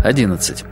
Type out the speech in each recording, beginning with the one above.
11.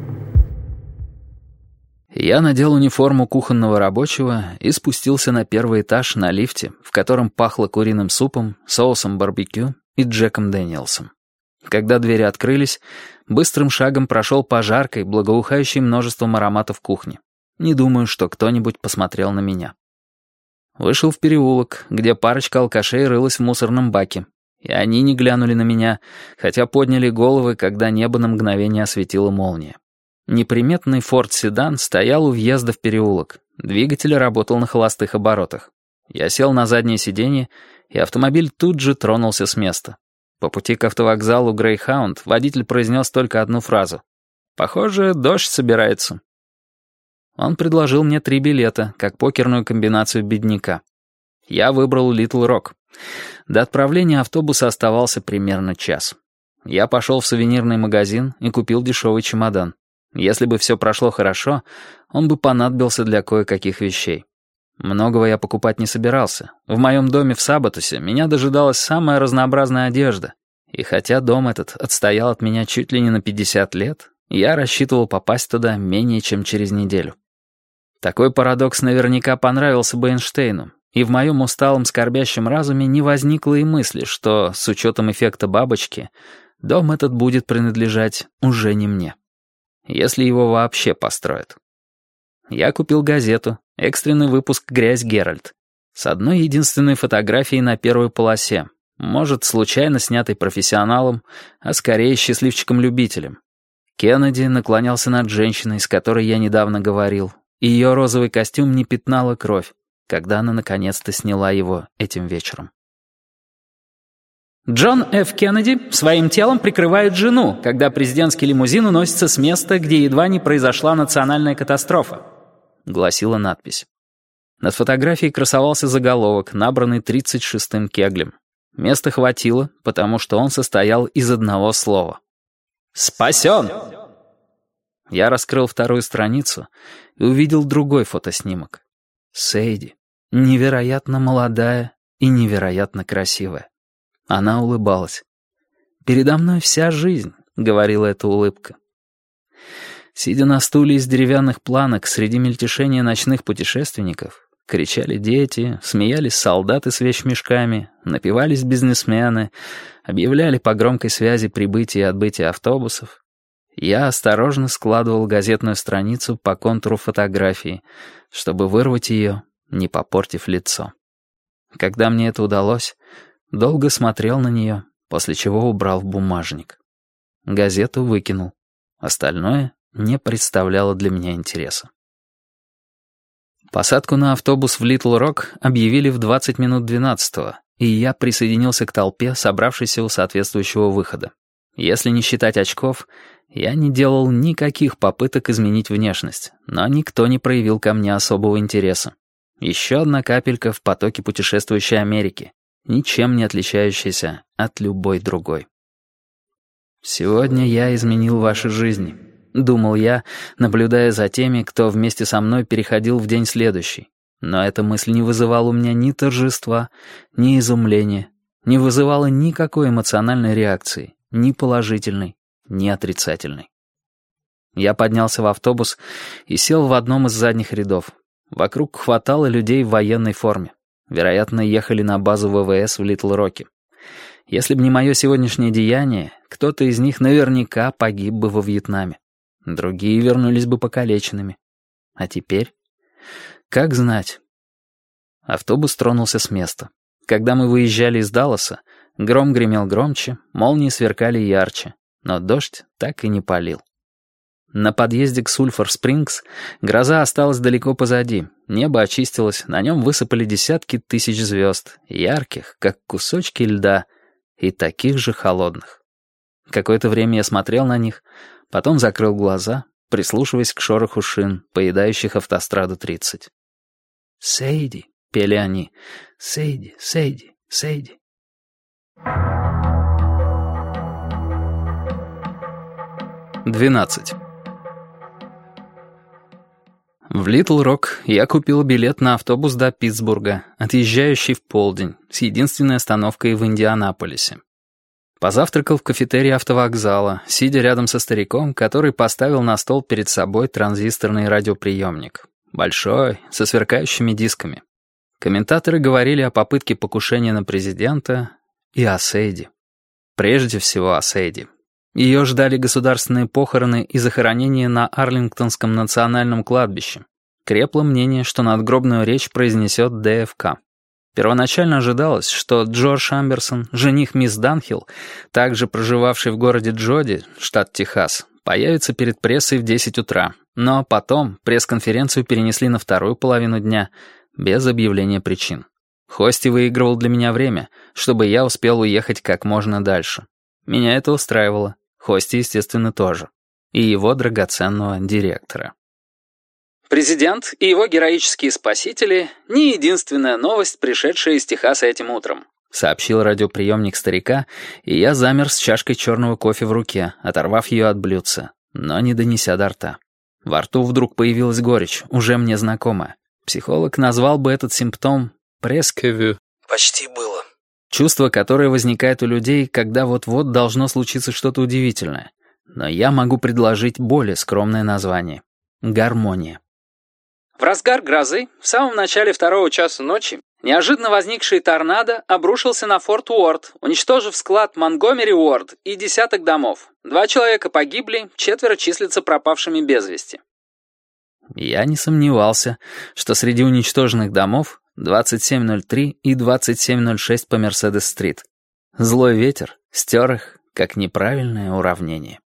Я надел униформу кухонного рабочего и спустился на первый этаж на лифте, в котором пахло куриным супом, соусом барбекю и Джеком Дэниелсом. Когда двери открылись, быстрым шагом прошел по жаркой, благоухающей множеством ароматов кухни. Не думаю, что кто-нибудь посмотрел на меня. Вышел в переулок, где парочка алкашей рылась в мусорном баке. И они не глянули на меня, хотя подняли головы, когда небо на мгновение осветила молния. Неприметный форд-седан стоял у въезда в переулок. Двигатель работал на холостых оборотах. Я сел на заднее сиденье, и автомобиль тут же тронулся с места. По пути к автовокзалу «Грейхаунд» водитель произнес только одну фразу. «Похоже, дождь собирается». Он предложил мне 3 билета, как покерную комбинацию бедняка. Я выбрал Литл Рок. До отправления автобуса оставался примерно час. Я пошел в сувенирный магазин и купил дешевый чемодан. Если бы все прошло хорошо, он бы понадобился для кое-каких вещей. Многого я покупать не собирался. В моем доме в Сабатусе меня дожидалась самая разнообразная одежда. И хотя дом этот отстоял от меня чуть ли не на 50 лет, я рассчитывал попасть туда менее чем через неделю. Такой парадокс наверняка понравился бы Эйнштейну, и в моем усталом скорбящем разуме не возникло и мысли, что, с учетом эффекта бабочки, дом этот будет принадлежать уже не мне. Если его вообще построят. Я купил газету, экстренный выпуск «Грязь Геральт», с одной единственной фотографией на первой полосе, может, случайно снятой профессионалом, а скорее счастливчиком-любителем. Кеннеди наклонялся над женщиной, с которой я недавно говорил, и ее розовый костюм не пятнала кровь, когда она наконец-то сняла его этим вечером. Джон Ф. Кеннеди своим телом прикрывает жену, когда президентский лимузин уносится с места, где едва не произошла национальная катастрофа, гласила надпись. Над фотографией красовался заголовок, набранный 36-м кеглем. Места хватило, потому что он состоял из одного слова. «Спасен!» Я раскрыл вторую страницу и увидел другой фотоснимок. Сейди, невероятно молодая и невероятно красивая. Она улыбалась. «Передо мной вся жизнь», — говорила эта улыбка. Сидя на стуле из деревянных планок среди мельтешения ночных путешественников, кричали дети, смеялись солдаты с вещмешками, напивались бизнесмены, объявляли по громкой связи прибытие и отбытие автобусов. Я осторожно складывал газетную страницу по контуру фотографии, чтобы вырвать ее, не попортив лицо. Когда мне это удалось, долго смотрел на нее, после чего убрал в бумажник. Газету выкинул. Остальное не представляло для меня интереса. Посадку на автобус в Литл Рок объявили в 20 минут 12-го, и я присоединился к толпе, собравшейся у соответствующего выхода. Если не считать очков, я не делал никаких попыток изменить внешность, но никто не проявил ко мне особого интереса. Еще одна капелька в потоке путешествующей Америки, ничем не отличающаяся от любой другой. «Сегодня я изменил ваши жизни», — думал я, наблюдая за теми, кто вместе со мной переходил в день следующий. Но эта мысль не вызывала у меня ни торжества, ни изумления, не вызывала никакой эмоциональной реакции, ни положительной, ни отрицательной. Я поднялся в автобус и сел в одном из задних рядов. Вокруг хватало людей в военной форме. Вероятно, ехали на базу ВВС в Литл-Роке. Если бы не мое сегодняшнее деяние, кто-то из них наверняка погиб бы во Вьетнаме. Другие вернулись бы покалеченными. А теперь? Как знать? Автобус тронулся с места. Когда мы выезжали из Далласа, гром гремел громче, молнии сверкали ярче, но дождь так и не палил. На подъезде к Сульфор-Спрингс гроза осталась далеко позади, небо очистилось, на нем высыпали десятки тысяч звезд, ярких, как кусочки льда, и таких же холодных. Какое-то время я смотрел на них, потом закрыл глаза, прислушиваясь к шороху шин, поедающих автостраду 30. «Сейди», — пели они, — «Сейди, Сейди, Сейди». «12. В Литл Рок я купил билет на автобус до Питтсбурга, отъезжающий в полдень, с единственной остановкой в Индианаполисе. Позавтракал в кафетерии автовокзала, сидя рядом со стариком, который поставил на стол перед собой транзисторный радиоприемник. Большой, со сверкающими дисками. Комментаторы говорили о попытке покушения на президента и о Сейди. Прежде всего о Сейди. Ее ждали государственные похороны и захоронение на Арлингтонском национальном кладбище. Крепло мнение, что надгробную речь произнесет ДФК. Первоначально ожидалось, что Джордж Амберсон, жених мисс Данхилл, также проживавший в городе Джоди, штат Техас, появится перед прессой в 10 утра, но потом пресс-конференцию перенесли на вторую половину дня, без объявления причин. Хости выигрывал для меня время, чтобы я успел уехать как можно дальше. Меня это устраивало, Хости, естественно, тоже, и его драгоценного директора. Президент и его героические спасители — не единственная новость, пришедшая из Техаса этим утром, сообщил радиоприемник старика, и я замер с чашкой черного кофе в руке, оторвав ее от блюдца, но не донеся до рта. Во рту вдруг появилась горечь, уже мне знакомая. Психолог назвал бы этот симптом «прескевю». Почти было. Чувство, которое возникает у людей, когда вот-вот должно случиться что-то удивительное. Но я могу предложить более скромное название — гармония. В разгар грозы, в самом начале 2 часа ночи, неожиданно возникший торнадо обрушился на Форт Уорд, уничтожив склад Монгомери Уорд и десяток домов. 2 человека погибли, 4 числятся пропавшими без вести. Я не сомневался, что среди уничтоженных домов 2703 и 2706 по Мерседес-стрит. Злой ветер стер их, как неправильное уравнение.